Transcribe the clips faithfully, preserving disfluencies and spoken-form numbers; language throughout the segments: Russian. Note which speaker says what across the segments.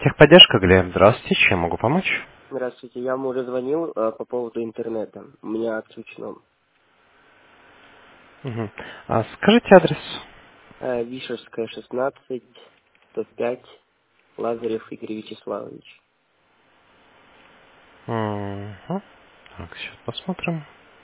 Speaker 1: Техподдержка, Глеб. Здравствуйте. Чем могу помочь?
Speaker 2: Здравствуйте, я вам уже звонил э, по поводу интернета. У меня отключено.
Speaker 1: Мгм. А скажите адрес.
Speaker 2: Э, Вишерская, шестнадцать, сто пять, Лазарев Игорь Вячеславович.
Speaker 1: Мгм. Так, сейчас посмотрим.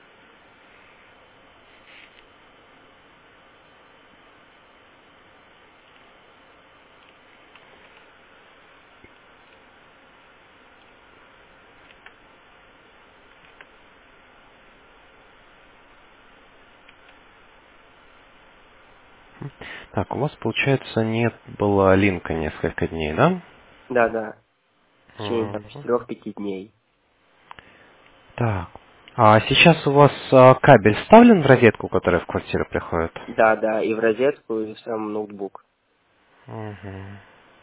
Speaker 1: Так, у вас, получается, нет было линка несколько дней, да?
Speaker 2: Да-да, в течение там
Speaker 1: Мгм.
Speaker 2: четырех-пяти дней.
Speaker 1: Так. А сейчас у вас а, кабель вставлен в розетку, которая в квартиру приходит?
Speaker 2: Да-да, и в розетку, и в сам ноутбук.
Speaker 1: Мгм.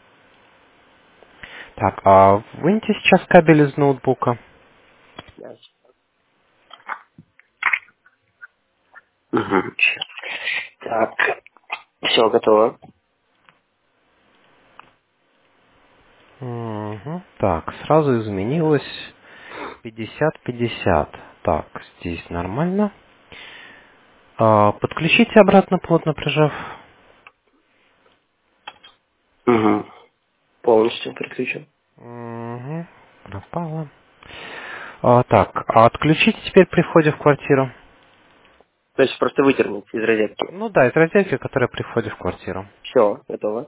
Speaker 1: Так, а выньте сейчас кабель из ноутбука.
Speaker 2: Да. Мгм. Так, все готово.
Speaker 1: Мгм. Так, сразу изменилось пятьдесят пятьдесят. Так, здесь нормально. А, подключите обратно, плотно прижав.
Speaker 2: Угу. Полностью переключен.
Speaker 1: Угу. Пропало. А, так, а отключите теперь при входе в квартиру.
Speaker 2: То есть просто вытернуть из розетки.
Speaker 1: Ну да, из розетки, которая при входе в квартиру.
Speaker 2: Все, готово.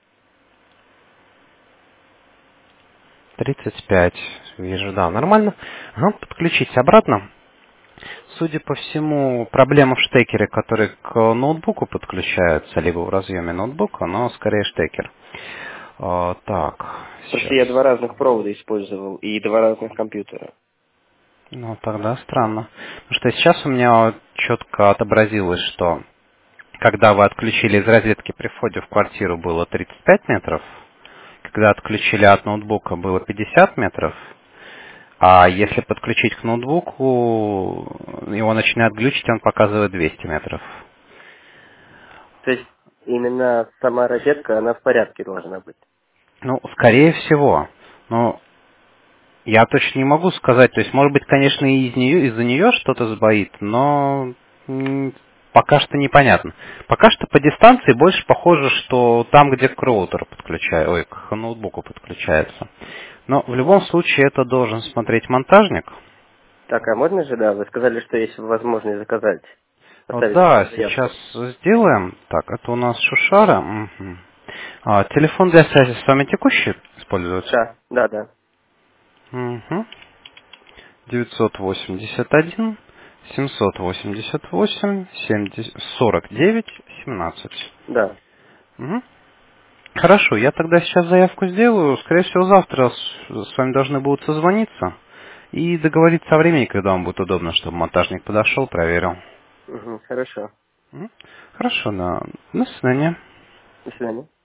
Speaker 1: тридцать пять. Вижу, да, нормально. Ага, подключите обратно. Судя по всему, проблема в штекере, который к ноутбуку подключается, либо в разъеме ноутбука, но скорее штекер. А, так,
Speaker 2: Просто
Speaker 1: сейчас.
Speaker 2: я два разных провода использовал и два разных компьютера.
Speaker 1: Ну, тогда странно. Потому что сейчас у меня четко отобразилось, что когда вы отключили из розетки при входе в квартиру было тридцать пять метров, когда отключили от ноутбука было пятьдесят метров, а если подключить к ноутбуку, его начинает глючить, он показывает двести метров.
Speaker 2: То есть именно сама розетка, она в порядке должна быть.
Speaker 1: Ну, скорее всего. Но я точно не могу сказать. То есть, может быть, конечно, и из нее, из-за нее что-то сбоит, но м, пока что непонятно. Пока что по дистанции больше похоже, что там, где к роутеру подключается, ой, к ноутбуку подключается. Но в любом случае это должен смотреть монтажник.
Speaker 2: Так, а можно же, да, вы сказали, что есть возможность заказать,
Speaker 1: Вот
Speaker 2: оставить
Speaker 1: да, сейчас
Speaker 2: заявку.
Speaker 1: сделаем. Так, это у нас Шушара. Мгм. А, телефон для связи с вами текущий используется?
Speaker 2: Да, да, да,
Speaker 1: Угу. девятьсот восемьдесят один семьсот восемьдесят восемь семьдесят сорок девять семнадцать.
Speaker 2: да.
Speaker 1: Мгм. Хорошо, я тогда сейчас заявку сделаю. Скорее всего, завтра с, с вами должны будут созвониться и договориться о времени, когда вам будет удобно, чтобы монтажник подошел, проверил.
Speaker 2: Угу, хорошо.
Speaker 1: Мгм. Хорошо, да. До свидания.
Speaker 2: До свидания.